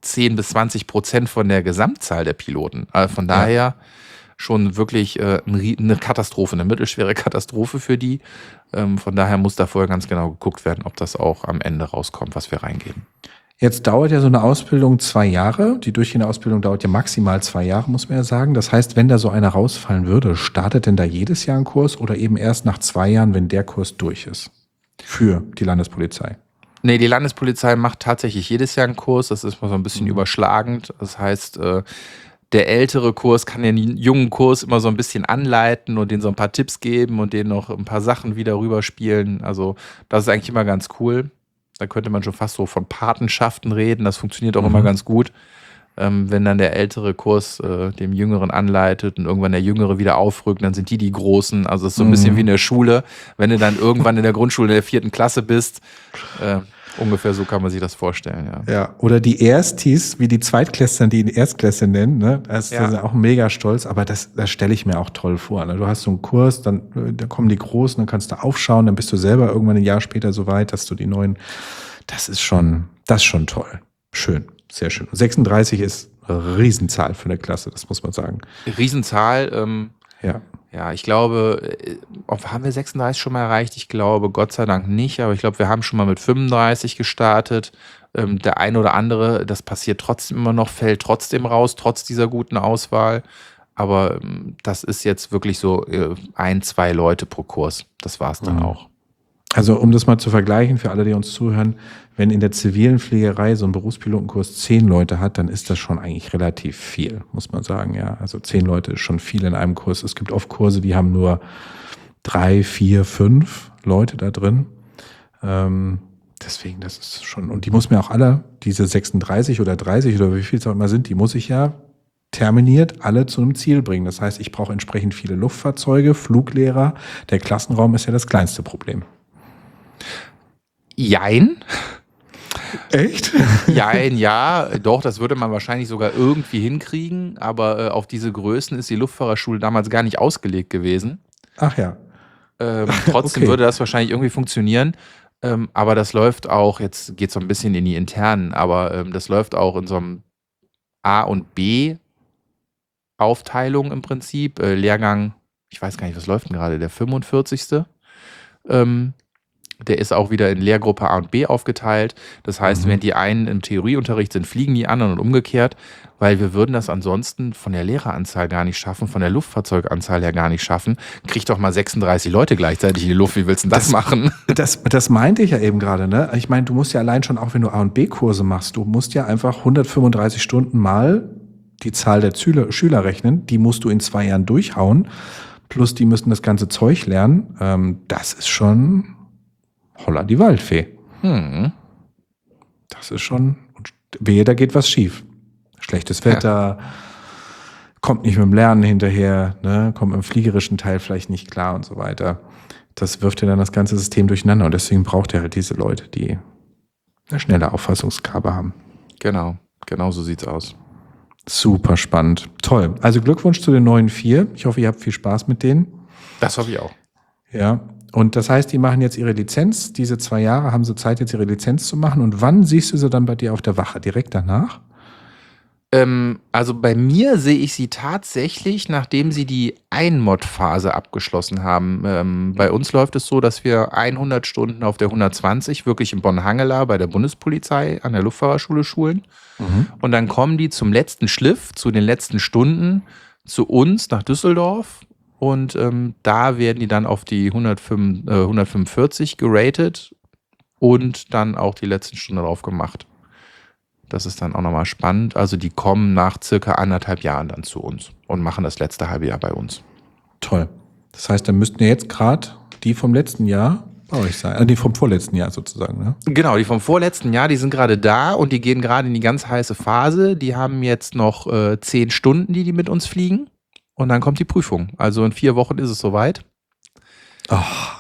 zehn bis zwanzig Prozent von der Gesamtzahl der Piloten. Also von daher ja. schon wirklich äh, eine Katastrophe, eine mittelschwere Katastrophe für die. Ähm, von daher muss da vorher ganz genau geguckt werden, ob das auch am Ende rauskommt, was wir reingeben. Jetzt dauert ja so eine Ausbildung zwei Jahre. Die durchgehende Ausbildung dauert ja maximal zwei Jahre, muss man ja sagen. Das heißt, wenn da so einer rausfallen würde, startet denn da jedes Jahr ein Kurs oder eben erst nach zwei Jahren, wenn der Kurs durch ist? Für die Landespolizei. Nee, die Landespolizei macht tatsächlich jedes Jahr einen Kurs. Das ist mal so ein bisschen mhm. überschlagend. Das heißt, äh, der ältere Kurs kann den jungen Kurs immer so ein bisschen anleiten und denen so ein paar Tipps geben und denen noch ein paar Sachen wieder rüberspielen. Also das ist eigentlich immer ganz cool. Da könnte man schon fast so von Patenschaften reden. Das funktioniert auch mhm. immer ganz gut. Ähm, wenn dann der ältere Kurs äh, dem Jüngeren anleitet und irgendwann der Jüngere wieder aufrückt, dann sind die die Großen. Also es ist so ein mhm. bisschen wie in der Schule. Wenn du dann irgendwann in der Grundschule in der vierten Klasse bist, äh, ungefähr so kann man sich das vorstellen, ja. Ja, oder die Erstis, wie die Zweitklässler, die ihn Erstklässler nennen, ne? Das ja. ist auch mega stolz, aber das, das stelle ich mir auch toll vor. Ne? Du hast so einen Kurs, dann, dann kommen die Großen, dann kannst du aufschauen, dann bist du selber irgendwann ein Jahr später so weit, dass du die neuen, das ist schon, das ist schon toll. Schön, sehr schön. sechsunddreißig ist eine Riesenzahl für eine Klasse, das muss man sagen. Riesenzahl, ähm, ja. Ja, ich glaube, haben wir sechsunddreißig schon mal erreicht? Ich glaube, Gott sei Dank nicht, aber ich glaube, wir haben schon mal mit fünfunddreißig gestartet. Ähm, der eine oder andere, das passiert trotzdem immer noch, fällt trotzdem raus, trotz dieser guten Auswahl. Aber ähm, das ist jetzt wirklich so äh, ein, zwei Leute pro Kurs. Das war es dann mhm. auch. Also um das mal zu vergleichen, für alle, die uns zuhören, wenn in der zivilen Fliegerei so ein Berufspilotenkurs zehn Leute hat, dann ist das schon eigentlich relativ viel, muss man sagen. Ja, also zehn Leute ist schon viel in einem Kurs. Es gibt oft Kurse, die haben nur drei, vier, fünf Leute da drin. Ähm, deswegen, das ist schon, und die muss mir auch alle, diese sechsunddreißig oder dreißig oder wie viel es auch immer sind, die muss ich ja terminiert alle zu einem Ziel bringen. Das heißt, ich brauche entsprechend viele Luftfahrzeuge, Fluglehrer. Der Klassenraum ist ja das kleinste Problem. Jein. Echt? Jein, ja. Doch, das würde man wahrscheinlich sogar irgendwie hinkriegen. Aber äh, auf diese Größen ist die Luftfahrerschule damals gar nicht ausgelegt gewesen. Ach ja. Ähm, trotzdem okay. würde das wahrscheinlich irgendwie funktionieren. Ähm, aber das läuft auch, jetzt geht es so ein bisschen in die internen, aber ähm, das läuft auch in so einem A- und B-Aufteilung im Prinzip. Äh, Lehrgang, ich weiß gar nicht, was läuft denn gerade, der fünfundvierzigste Ähm, Der ist auch wieder in Lehrgruppe A und B aufgeteilt. Das heißt, mhm. wenn die einen im Theorieunterricht sind, fliegen die anderen und umgekehrt, weil wir würden das ansonsten von der Lehreranzahl gar nicht schaffen, von der Luftfahrzeuganzahl her gar nicht schaffen. Krieg doch mal sechsunddreißig Leute gleichzeitig in die Luft. Wie willst du denn das, das machen? Das, das meinte ich ja eben gerade. Ne? Ich meine, du musst ja allein schon, auch wenn du A- und B-Kurse machst, du musst ja einfach hundertfünfunddreißig Stunden mal die Zahl der Schüler, Schüler rechnen. Die musst du in zwei Jahren durchhauen. Plus die müssen das ganze Zeug lernen. Ähm, das ist schon... Holla die Waldfee. Hm. Das ist schon, wehe, da geht was schief. Schlechtes Wetter, ja. kommt nicht mit dem Lernen hinterher, ne? Kommt im fliegerischen Teil vielleicht nicht klar und so weiter. Das wirft ja dann das ganze System durcheinander und deswegen braucht er halt diese Leute, die eine schnelle Auffassungsgabe haben. Genau, genau so sieht's aus. Super spannend. Toll. Also Glückwunsch zu den neuen vier. Ich hoffe, ihr habt viel Spaß mit denen. Das hoffe ich auch. Ja. Und das heißt, die machen jetzt ihre Lizenz. Diese zwei Jahre haben sie Zeit, jetzt ihre Lizenz zu machen. Und wann siehst du sie dann bei dir auf der Wache? Direkt danach? Ähm, also bei mir sehe ich sie tatsächlich, nachdem sie die Einmod-Phase abgeschlossen haben. Ähm, bei uns läuft es so, dass wir hundert Stunden auf der hundertzwanzig wirklich in Bonn-Hangela bei der Bundespolizei an der Luftfahrerschule schulen. Mhm. Und dann kommen die zum letzten Schliff, zu den letzten Stunden zu uns nach Düsseldorf. Und ähm, da werden die dann auf die hundertfünf, äh, hundertfünfundvierzig geratet und dann auch die letzten Stunden drauf gemacht. Das ist dann auch nochmal spannend. Also die kommen nach circa anderthalb Jahren dann zu uns und machen das letzte halbe Jahr bei uns. Toll. Das heißt, dann müssten ja jetzt gerade die vom letzten Jahr bei euch sein. Äh, die vom vorletzten Jahr sozusagen, ne? Genau, die vom vorletzten Jahr, die sind gerade da und die gehen gerade in die ganz heiße Phase. Die haben jetzt noch äh, zehn Stunden, die die mit uns fliegen. Und dann kommt die Prüfung. Also in vier Wochen ist es soweit. Oh.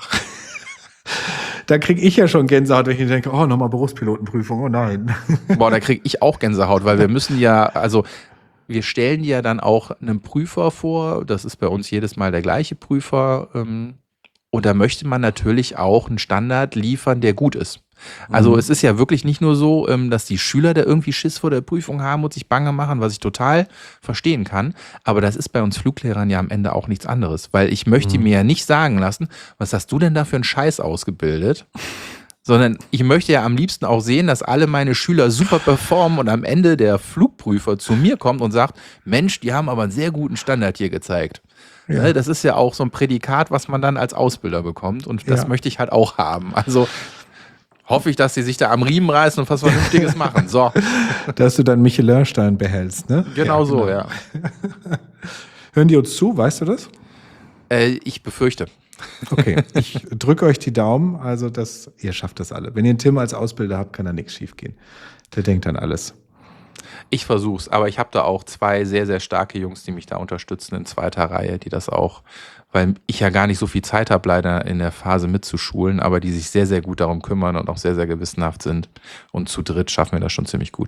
Da kriege ich ja schon Gänsehaut, wenn ich denke, oh, nochmal Berufspilotenprüfung, oh nein. Boah, da kriege ich auch Gänsehaut, weil wir müssen ja, also wir stellen ja dann auch einen Prüfer vor. Das ist bei uns jedes Mal der gleiche Prüfer. Und da möchte man natürlich auch einen Standard liefern, der gut ist. Also Mhm. es ist ja wirklich nicht nur so, ähm, dass die Schüler da irgendwie Schiss vor der Prüfung haben und sich bange machen, was ich total verstehen kann. Aber das ist bei uns Fluglehrern ja am Ende auch nichts anderes. Weil ich möchte Mhm. mir ja nicht sagen lassen, was hast du denn da für einen Scheiß ausgebildet? Sondern ich möchte ja am liebsten auch sehen, dass alle meine Schüler super performen und am Ende der Flugprüfer zu mir kommt und sagt, Mensch, die haben aber einen sehr guten Standard hier gezeigt. Ja. Ne, das ist ja auch so ein Prädikat, was man dann als Ausbilder bekommt und das Ja. möchte ich halt auch haben. Also hoffe ich, dass sie sich da am Riemen reißen und was Vernünftiges machen. So, Dass du dann Michelin-Stein behältst, ne? genau Ja, so, genau. ja. Hören die uns zu, weißt du das? Äh, ich befürchte. Okay, ich drücke euch die Daumen, also dass ihr schafft das alle. Wenn ihr einen Tim als Ausbilder habt, kann da nichts schief gehen. Der denkt an alles. Ich versuch's, aber ich habe da auch zwei sehr, sehr starke Jungs, die mich da unterstützen in zweiter Reihe, die das auch, weil ich ja gar nicht so viel Zeit habe, leider in der Phase mitzuschulen, aber die sich sehr, sehr gut darum kümmern und auch sehr, sehr gewissenhaft sind. Und zu dritt schaffen wir das schon ziemlich gut.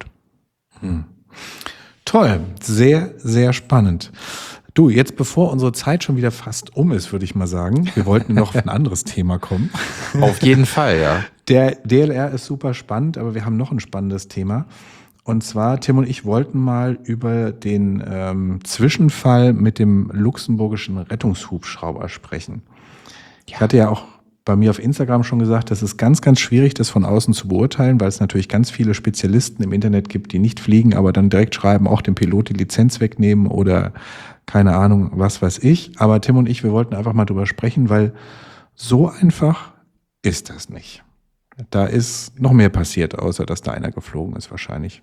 Toll, sehr, sehr spannend. Du, jetzt bevor unsere Zeit schon wieder fast um ist, würde ich mal sagen, wir wollten noch auf ein anderes Thema kommen. Auf jeden Fall, ja. Der D L R ist super spannend, aber wir haben noch ein spannendes Thema. Und zwar, Tim und ich wollten mal über den ähm, Zwischenfall mit dem luxemburgischen Rettungshubschrauber sprechen. Ich hatte ja auch bei mir auf Instagram schon gesagt, das ist ganz, ganz schwierig, das von außen zu beurteilen, weil es natürlich ganz viele Spezialisten im Internet gibt, die nicht fliegen, aber dann direkt schreiben, auch dem Pilot die Lizenz wegnehmen oder keine Ahnung, was weiß ich. Aber Tim und ich, wir wollten einfach mal drüber sprechen, weil so einfach ist das nicht. Da ist noch mehr passiert, außer dass da einer geflogen ist wahrscheinlich.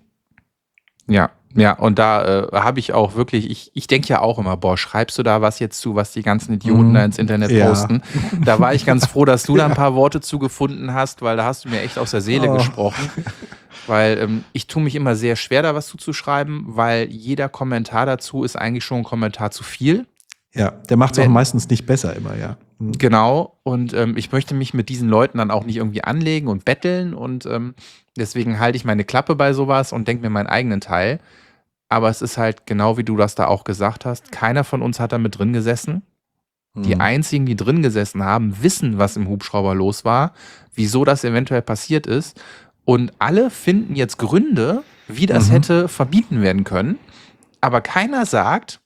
Ja, ja, und da äh, habe ich auch wirklich, ich, ich denke ja auch immer, boah, schreibst du da was jetzt zu, was die ganzen Idioten Mhm. da ins Internet Ja. posten? Da war ich ganz froh, dass du da ein paar Worte zugefunden hast, weil da hast du mir echt aus der Seele Oh. gesprochen. Weil ähm, ich tue mich immer sehr schwer, da was zuzuschreiben, weil jeder Kommentar dazu ist eigentlich schon ein Kommentar zu viel. Ja, der macht es auch Wenn- meistens nicht besser immer, ja. Mhm. Genau, und ähm, ich möchte mich mit diesen Leuten dann auch nicht irgendwie anlegen und betteln und ähm, deswegen halte ich meine Klappe bei sowas und denke mir meinen eigenen Teil. Aber es ist halt genau wie du das da auch gesagt hast, keiner von uns hat da mit drin gesessen. Die Mhm. einzigen, die drin gesessen haben, wissen, was im Hubschrauber los war, wieso das eventuell passiert ist. Und alle finden jetzt Gründe, wie das Mhm. hätte verbieten werden können. Aber keiner sagt,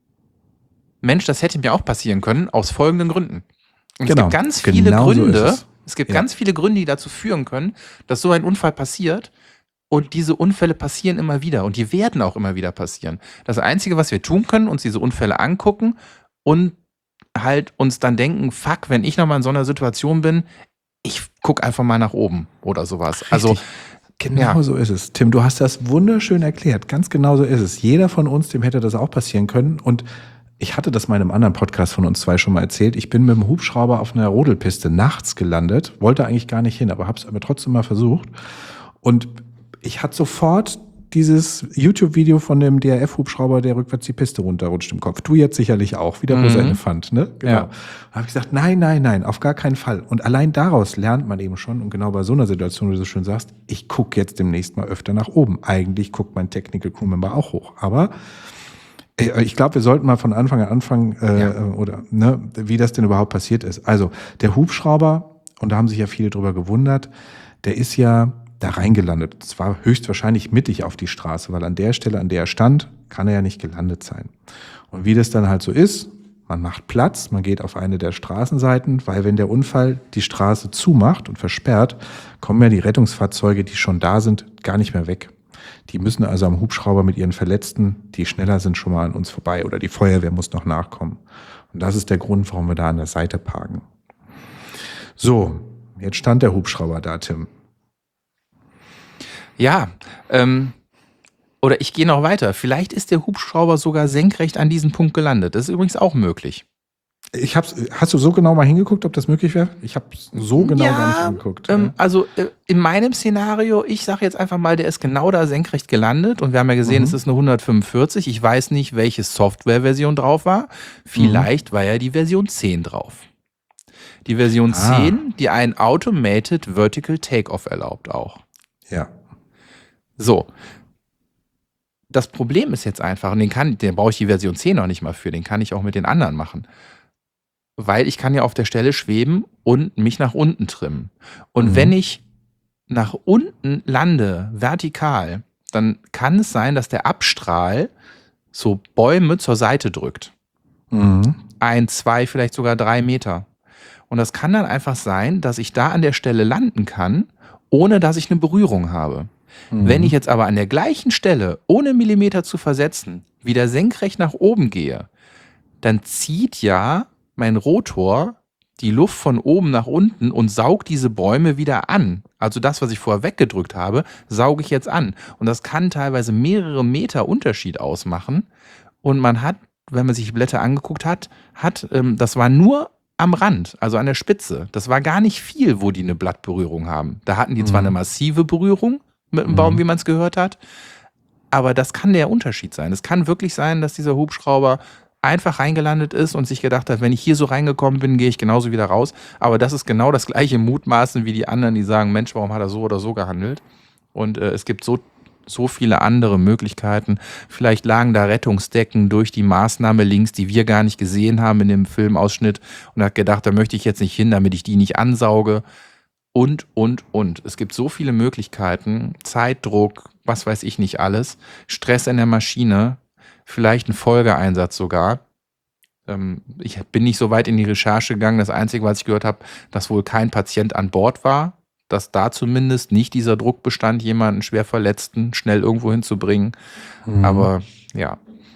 Mensch, das hätte mir auch passieren können, aus folgenden Gründen. Und Genau, es gibt ganz viele genau so Gründe, ist es. es gibt Ja. ganz viele Gründe, die dazu führen können, dass so ein Unfall passiert. Und diese Unfälle passieren immer wieder und die werden auch immer wieder passieren. Das Einzige, was wir tun können, uns diese Unfälle angucken und halt uns dann denken, fuck, wenn ich nochmal in so einer Situation bin, ich guck einfach mal nach oben oder sowas. Also Richtig. Genau ja. so ist es. Tim, du hast das wunderschön erklärt. Ganz genau so ist es. Jeder von uns, dem hätte das auch passieren können. Und ich hatte das mal in einem anderen Podcast von uns zwei schon mal erzählt. Ich bin mit dem Hubschrauber auf einer Rodelpiste nachts gelandet, wollte eigentlich gar nicht hin, aber habe es aber trotzdem mal versucht. Und ich hatte sofort dieses YouTube-Video von dem D R F-Hubschrauber, der rückwärts die Piste runterrutscht im Kopf. Du jetzt sicherlich auch. Wieder rosa Mhm. Elefant, ne? Genau. Ja. Da habe ich gesagt, nein, nein, nein, auf gar keinen Fall. Und allein daraus lernt man eben schon, und genau bei so einer Situation, wie du so schön sagst, ich gucke jetzt demnächst mal öfter nach oben. Eigentlich guckt mein Technical Crew Member auch hoch. Aber äh, ich glaube, wir sollten mal von Anfang an anfangen, äh, Ja. oder ne, wie das denn überhaupt passiert ist. Also der Hubschrauber, und da haben sich ja viele drüber gewundert, der ist ja da reingelandet. Es war höchstwahrscheinlich mittig auf die Straße, weil an der Stelle, an der er stand, kann er ja nicht gelandet sein. Und wie das dann halt so ist, man macht Platz, man geht auf eine der Straßenseiten, weil wenn der Unfall die Straße zumacht und versperrt, kommen ja die Rettungsfahrzeuge, die schon da sind, gar nicht mehr weg. Die müssen also am Hubschrauber mit ihren Verletzten, die schneller sind, schon mal an uns vorbei oder die Feuerwehr muss noch nachkommen. Und das ist der Grund, warum wir da an der Seite parken. So, jetzt stand der Hubschrauber da, Tim. Ja, ähm, oder ich gehe noch weiter. Vielleicht ist der Hubschrauber sogar senkrecht an diesem Punkt gelandet. Das ist übrigens auch möglich. Ich hab's, hast du so genau mal hingeguckt, ob das möglich wäre? Ich habe so genau Ja, gar nicht hingeguckt. Ähm, also äh, in meinem Szenario, ich sage jetzt einfach mal, der ist genau da senkrecht gelandet und wir haben ja gesehen, Mhm. es ist eine hundertfünfundvierzig. Ich weiß nicht, welche Softwareversion drauf war. Vielleicht war ja die Version zehn drauf. Die Version Ah. zehn, die einen Automated Vertical Takeoff erlaubt auch. Ja. So. Das Problem ist jetzt einfach, und den kann, den brauche ich die Version zehn noch nicht mal für, den kann ich auch mit den anderen machen. Weil ich kann ja auf der Stelle schweben und mich nach unten trimmen. Und Mhm. wenn ich nach unten lande, vertikal, dann kann es sein, dass der Abstrahl so Bäume zur Seite drückt. Mhm. Ein, zwei, vielleicht sogar drei Meter. Und das kann dann einfach sein, dass ich da an der Stelle landen kann, ohne dass ich eine Berührung habe. Mhm. Wenn ich jetzt aber an der gleichen Stelle, ohne Millimeter zu versetzen, wieder senkrecht nach oben gehe, dann zieht ja mein Rotor die Luft von oben nach unten und saugt diese Bäume wieder an. Also das, was ich vorher weggedrückt habe, sauge ich jetzt an. Und das kann teilweise mehrere Meter Unterschied ausmachen. Und man hat, wenn man sich die Blätter angeguckt hat, hat ähm, das war nur am Rand, also an der Spitze. Das war gar nicht viel, wo die eine Blattberührung haben. Da hatten die zwar Mhm. eine massive Berührung mit dem Mhm. Baum, wie man es gehört hat, aber das kann der Unterschied sein. Es kann wirklich sein, dass dieser Hubschrauber einfach reingelandet ist und sich gedacht hat, wenn ich hier so reingekommen bin, gehe ich genauso wieder raus. Aber das ist genau das gleiche Mutmaßen wie die anderen, die sagen, Mensch, warum hat er so oder so gehandelt? Und äh, es gibt so, so viele andere Möglichkeiten. Vielleicht lagen da Rettungsdecken durch die Maßnahme links, die wir gar nicht gesehen haben in dem Filmausschnitt und hat gedacht, da möchte ich jetzt nicht hin, damit ich die nicht ansauge. Und, und, und. Es gibt so viele Möglichkeiten. Zeitdruck, was weiß ich nicht alles. Stress in der Maschine, vielleicht ein Folgeeinsatz sogar. Ähm, ich bin nicht so weit in die Recherche gegangen. Das Einzige, was ich gehört habe, dass wohl kein Patient an Bord war. Dass da zumindest nicht dieser Druck bestand, jemanden schwer Verletzten schnell irgendwo hinzubringen. Mhm. Aber ja.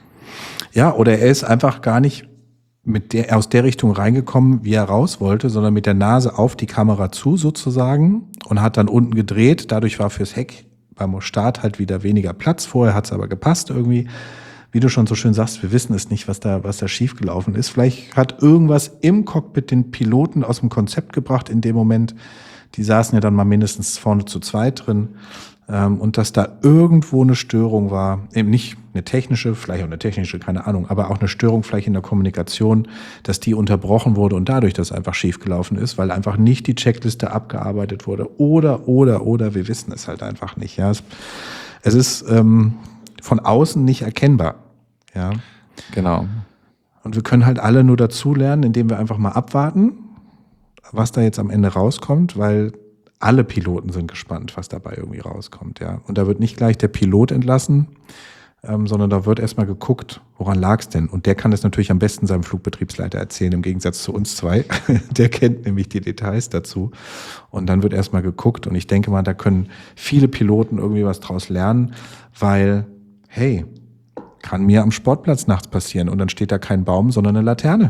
Ja, oder er ist einfach gar nicht mit der, aus der Richtung reingekommen, wie er raus wollte, sondern mit der Nase auf die Kamera zu sozusagen und hat dann unten gedreht. Dadurch war fürs Heck beim Start halt wieder weniger Platz. Vorher hat es aber gepasst irgendwie. Wie du schon so schön sagst, wir wissen es nicht, was da, was da schiefgelaufen ist. Vielleicht hat irgendwas im Cockpit den Piloten aus dem Konzept gebracht in dem Moment. Die saßen ja dann mal mindestens vorne zu zweit drin. Ähm, und dass da irgendwo eine Störung war, eben nicht eine technische, vielleicht auch eine technische, keine Ahnung, aber auch eine Störung vielleicht in der Kommunikation, dass die unterbrochen wurde und dadurch das einfach schiefgelaufen ist, weil einfach nicht die Checkliste abgearbeitet wurde. Oder, oder, oder, wir wissen es halt einfach nicht. Ja, es, es ist ähm, von außen nicht erkennbar. Ja, Genau. und wir können halt alle nur dazulernen, indem wir einfach mal abwarten, was da jetzt am Ende rauskommt, weil alle Piloten sind gespannt, was dabei irgendwie rauskommt. Ja, und da wird nicht gleich der Pilot entlassen, ähm, sondern da wird erstmal geguckt, woran lag es denn? Und der kann es natürlich am besten seinem Flugbetriebsleiter erzählen, im Gegensatz zu uns zwei. Der kennt nämlich die Details dazu. Und dann wird erstmal geguckt. Und ich denke mal, da können viele Piloten irgendwie was draus lernen, weil, hey, kann mir am Sportplatz nachts passieren und dann steht da kein Baum, sondern eine Laterne.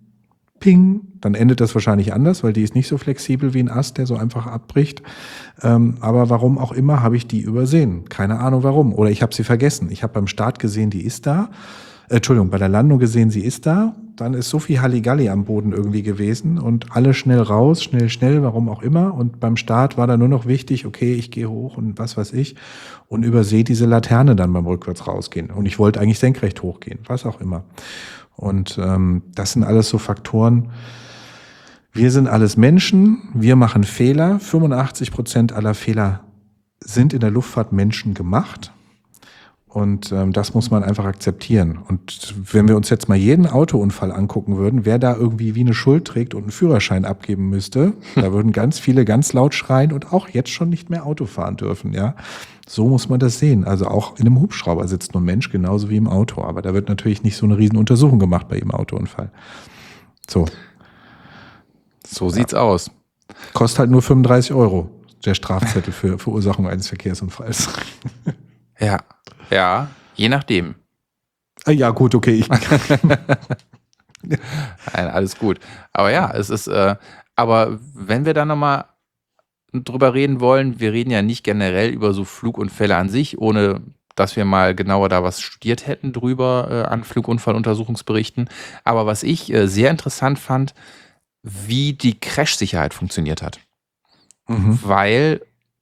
Ping, dann endet das wahrscheinlich anders, weil die ist nicht so flexibel wie ein Ast, der so einfach abbricht. Ähm, aber warum auch immer habe ich die übersehen. Keine Ahnung warum. Oder ich habe sie vergessen. Ich habe beim Start gesehen, die ist da. Äh, Entschuldigung, bei der Landung gesehen, sie ist da. Dann ist so viel Halligalli am Boden irgendwie gewesen und alle schnell raus, schnell, schnell, warum auch immer. Und beim Start war da nur noch wichtig, okay, ich gehe hoch und was weiß ich und übersehe diese Laterne dann beim rückwärts rausgehen. Und ich wollte eigentlich senkrecht hochgehen, was auch immer. Und ähm, das sind alles so Faktoren. Wir sind alles Menschen, wir machen Fehler. fünfundachtzig Prozent aller Fehler sind in der Luftfahrt menschengemacht. Und ähm, das muss man einfach akzeptieren. Und wenn wir uns jetzt mal jeden Autounfall angucken würden, wer da irgendwie wie eine Schuld trägt und einen Führerschein abgeben müsste, da würden ganz viele ganz laut schreien und auch jetzt schon nicht mehr Auto fahren dürfen. Ja, so muss man das sehen. Also auch in einem Hubschrauber sitzt nur ein Mensch, genauso wie im Auto. Aber da wird natürlich nicht so eine riesen Untersuchung gemacht bei jedem Autounfall. So. So sieht's aus. Kostet halt nur fünfunddreißig Euro, der Strafzettel für Verursachung eines Verkehrsunfalls. Ja, ja, je nachdem. Ah, ja, gut, okay. Ich Nein, alles gut. Aber ja, es ist, äh, aber wenn wir da nochmal drüber reden wollen, wir reden ja nicht generell über so Flugunfälle an sich, ohne dass wir mal genauer da was studiert hätten drüber äh, an Flugunfalluntersuchungsberichten. Aber was ich äh, sehr interessant fand, wie die Crash-Sicherheit funktioniert hat. Mhm. Weil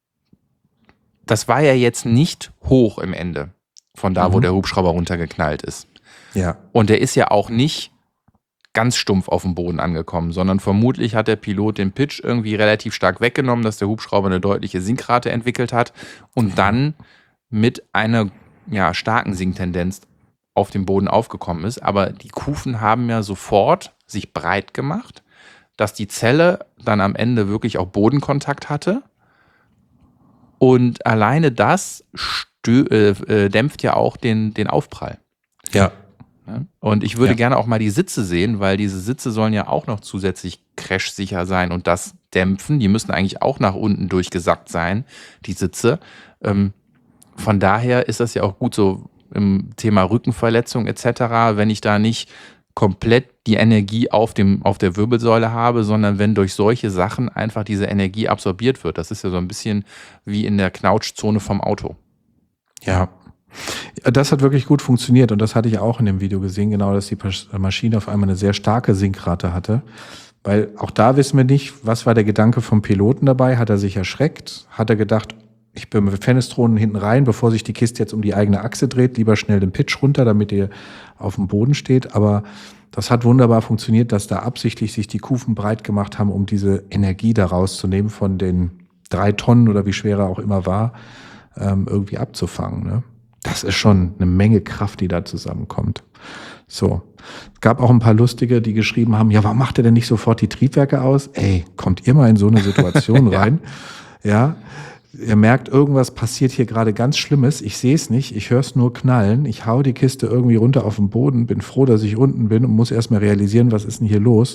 das war ja jetzt nicht hoch im Ende von da, Mhm. wo der Hubschrauber runtergeknallt ist. Ja. Und der ist ja auch nicht ganz stumpf auf dem Boden angekommen, sondern vermutlich hat der Pilot den Pitch irgendwie relativ stark weggenommen, dass der Hubschrauber eine deutliche Sinkrate entwickelt hat und dann mit einer ja, starken Sinktendenz auf dem Boden aufgekommen ist. Aber die Kufen haben ja sofort sich breit gemacht, dass die Zelle dann am Ende wirklich auch Bodenkontakt hatte Und alleine das stö- äh, äh, dämpft ja auch den, den Aufprall. Ja. Ja? Und ich würde Ja. gerne auch mal die Sitze sehen, weil diese Sitze sollen ja auch noch zusätzlich crashsicher sein und das dämpfen. Die müssen eigentlich auch nach unten durchgesackt sein, die Sitze. Ähm, von daher ist das ja auch gut so im Thema Rückenverletzung et cetera, wenn ich da nicht komplett die Energie auf, dem, auf der Wirbelsäule habe, sondern wenn durch solche Sachen einfach diese Energie absorbiert wird. Das ist ja so ein bisschen wie in der Knautschzone vom Auto. Ja. Das hat wirklich gut funktioniert und das hatte ich auch in dem Video gesehen, genau, dass die Maschine auf einmal eine sehr starke Sinkrate hatte. Weil auch da wissen wir nicht, was war der Gedanke vom Piloten dabei? Hat er sich erschreckt? Hat er gedacht, ich bin mit Fenestronen hinten rein, bevor sich die Kiste jetzt um die eigene Achse dreht, lieber schnell den Pitch runter, damit ihr auf dem Boden steht. Aber das hat wunderbar funktioniert, dass da absichtlich sich die Kufen breit gemacht haben, um diese Energie da rauszunehmen von den drei Tonnen oder wie schwer er auch immer war, ähm, irgendwie abzufangen. Ne? Das ist schon eine Menge Kraft, die da zusammenkommt. So. Es gab auch ein paar Lustige, die geschrieben haben, ja, warum macht er denn nicht sofort die Triebwerke aus? Ey, kommt ihr mal in so eine Situation rein? Ja. Ihr merkt, irgendwas passiert hier gerade ganz Schlimmes. Ich sehe es nicht, ich höre es nur knallen. Ich hau die Kiste irgendwie runter auf den Boden, bin froh, dass ich unten bin und muss erstmal realisieren, was ist denn hier los?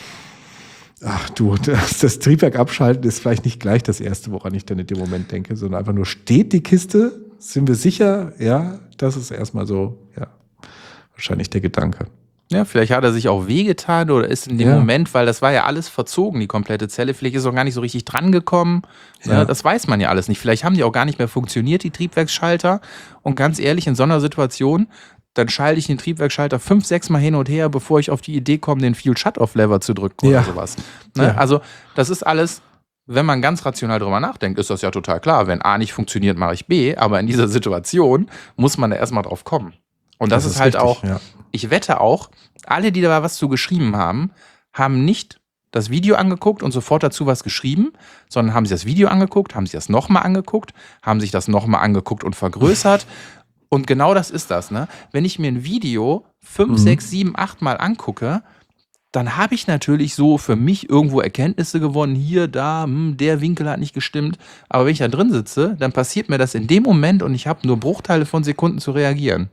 Ach du, das, das Triebwerk abschalten ist vielleicht nicht gleich das Erste, woran ich dann in dem Moment denke, sondern einfach nur, steht die Kiste? Sind wir sicher? Ja, das ist erstmal so, ja, wahrscheinlich der Gedanke. Ja, vielleicht hat er sich auch wehgetan oder ist in dem Ja. Moment, weil das war ja alles verzogen, die komplette Zelle, vielleicht ist er auch gar nicht so richtig drangekommen. Ja. Ja, das weiß man ja alles nicht. Vielleicht haben die auch gar nicht mehr funktioniert, die Triebwerksschalter. Und ganz ehrlich, in so einer Situation, dann schalte ich den Triebwerksschalter fünf, sechs Mal hin und her, bevor ich auf die Idee komme, den Fuel Shut-Off-Lever zu drücken oder Ja. sowas. Ne? Ja. Also das ist alles, wenn man ganz rational drüber nachdenkt, ist das ja total klar. Wenn A nicht funktioniert, mache ich B. Aber in dieser Situation muss man da erstmal drauf kommen. Und das, Das ist, ist halt richtig, auch, ja. ich wette auch, alle, die da was zu geschrieben haben, haben nicht das Video angeguckt und sofort dazu was geschrieben, sondern haben sich das Video angeguckt, haben sich das nochmal angeguckt, haben sich das nochmal angeguckt und vergrößert. Und genau das ist das, ne? Wenn ich mir ein Video fünf, Mhm. sechs, sieben, acht Mal angucke, dann habe ich natürlich so für mich irgendwo Erkenntnisse gewonnen, hier, da, hm, der Winkel hat nicht gestimmt. Aber wenn ich da drin sitze, dann passiert mir das in dem Moment und ich habe nur Bruchteile von Sekunden zu reagieren.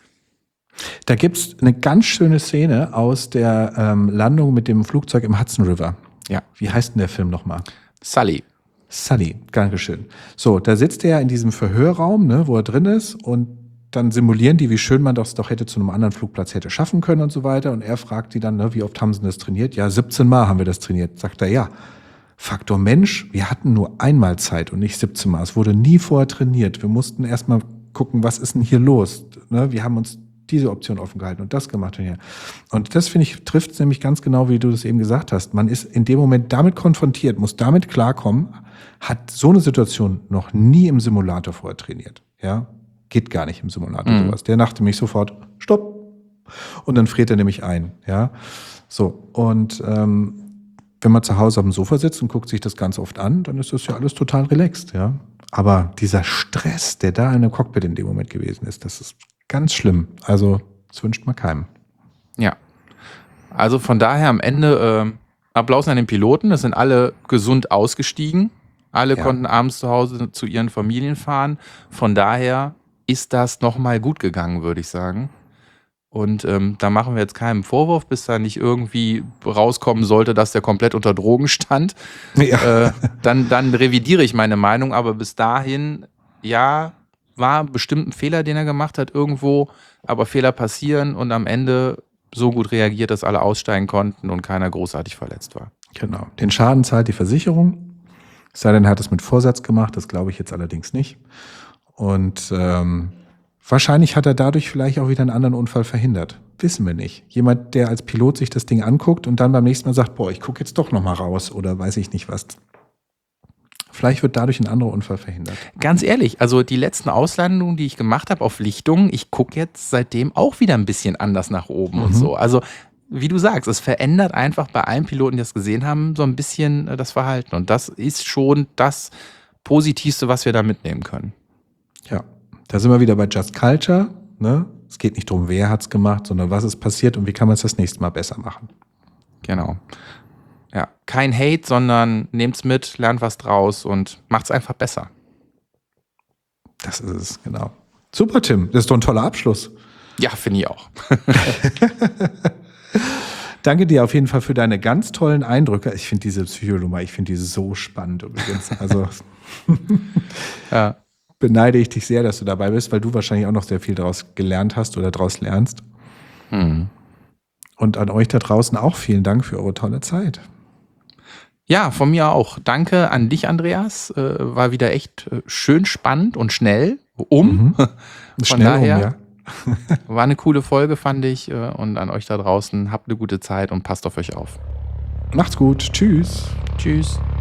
Da gibt's eine ganz schöne Szene aus der ähm, Landung mit dem Flugzeug im Hudson River. Ja. Wie heißt denn der Film nochmal? Sully. Sully, Dankeschön. So, da sitzt er ja in diesem Verhörraum, ne, wo er drin ist und dann simulieren die, wie schön man das doch hätte zu einem anderen Flugplatz hätte schaffen können und so weiter. Und er fragt die dann, ne, wie oft haben sie das trainiert? Ja, siebzehn Mal haben wir das trainiert. Sagt er, ja. Faktor Mensch, wir hatten nur einmal Zeit und nicht siebzehn Mal. Es wurde nie vorher trainiert. Wir mussten erstmal gucken, was ist denn hier los? Ne, wir haben uns diese Option offen gehalten und das gemacht. Und, ja. und das, finde ich, trifft es nämlich ganz genau, wie du das eben gesagt hast. Man ist in dem Moment damit konfrontiert, muss damit klarkommen, hat so eine Situation noch nie im Simulator vorher trainiert. Ja, geht gar nicht im Simulator Mhm. sowas. Der dachte mich sofort, stopp. Und dann friert er nämlich ein. Ja, so. Und ähm, wenn man zu Hause auf dem Sofa sitzt und guckt sich das ganz oft an, dann ist das ja alles total relaxed. Ja, aber dieser Stress, der da in dem Cockpit in dem Moment gewesen ist, das ist ganz schlimm. Also, das wünscht man keinem. Ja. Also von daher am Ende äh, Applaus an den Piloten. Es sind alle gesund ausgestiegen. Alle Ja. konnten abends zu Hause zu ihren Familien fahren. Von daher ist das nochmal gut gegangen, würde ich sagen. Und ähm, da machen wir jetzt keinen Vorwurf, bis da nicht irgendwie rauskommen sollte, dass der komplett unter Drogen stand. Ja. Äh, dann, dann revidiere ich meine Meinung. Aber bis dahin, ja, war bestimmt ein Fehler, den er gemacht hat irgendwo. Aber Fehler passieren und am Ende so gut reagiert, dass alle aussteigen konnten und keiner großartig verletzt war. Genau. Den Schaden zahlt die Versicherung. Es sei denn, er hat es mit Vorsatz gemacht. Das glaube ich jetzt allerdings nicht. Und ähm, wahrscheinlich hat er dadurch vielleicht auch wieder einen anderen Unfall verhindert. Wissen wir nicht. Jemand, der als Pilot sich das Ding anguckt und dann beim nächsten Mal sagt, boah, ich gucke jetzt doch noch mal raus oder weiß ich nicht was. Vielleicht wird dadurch ein anderer Unfall verhindert. Ganz ehrlich, also die letzten Auslandungen, die ich gemacht habe auf Lichtungen, ich gucke jetzt seitdem auch wieder ein bisschen anders nach oben und Mhm. so. Also wie du sagst, es verändert einfach bei allen Piloten, die das gesehen haben, so ein bisschen äh, das Verhalten. Und das ist schon das Positivste, was wir da mitnehmen können. Ja, da sind wir wieder bei Just Culture. Ne? Es geht nicht darum, wer hat's gemacht, sondern was ist passiert und wie kann man es das nächste Mal besser machen. Genau. Ja, kein Hate, sondern nehmt's mit, lernt was draus und macht's einfach besser. Das ist es, genau. Super, Tim. Das ist doch ein toller Abschluss. Ja, finde ich auch. Danke dir auf jeden Fall für deine ganz tollen Eindrücke. Ich finde diese Psychonummer, ich finde die so spannend übrigens. Also Ja. beneide ich dich sehr, dass du dabei bist, weil du wahrscheinlich auch noch sehr viel daraus gelernt hast oder daraus lernst. Hm. Und an euch da draußen auch vielen Dank für eure tolle Zeit. Ja, von mir auch. Danke an dich, Andreas. Äh, war wieder echt äh, schön spannend und schnell. Um. Mhm. Von Schnell daher um, ja. war eine coole Folge, fand ich. Äh, und an euch da draußen, habt eine gute Zeit und passt auf euch auf. Macht's gut. Tschüss. Tschüss.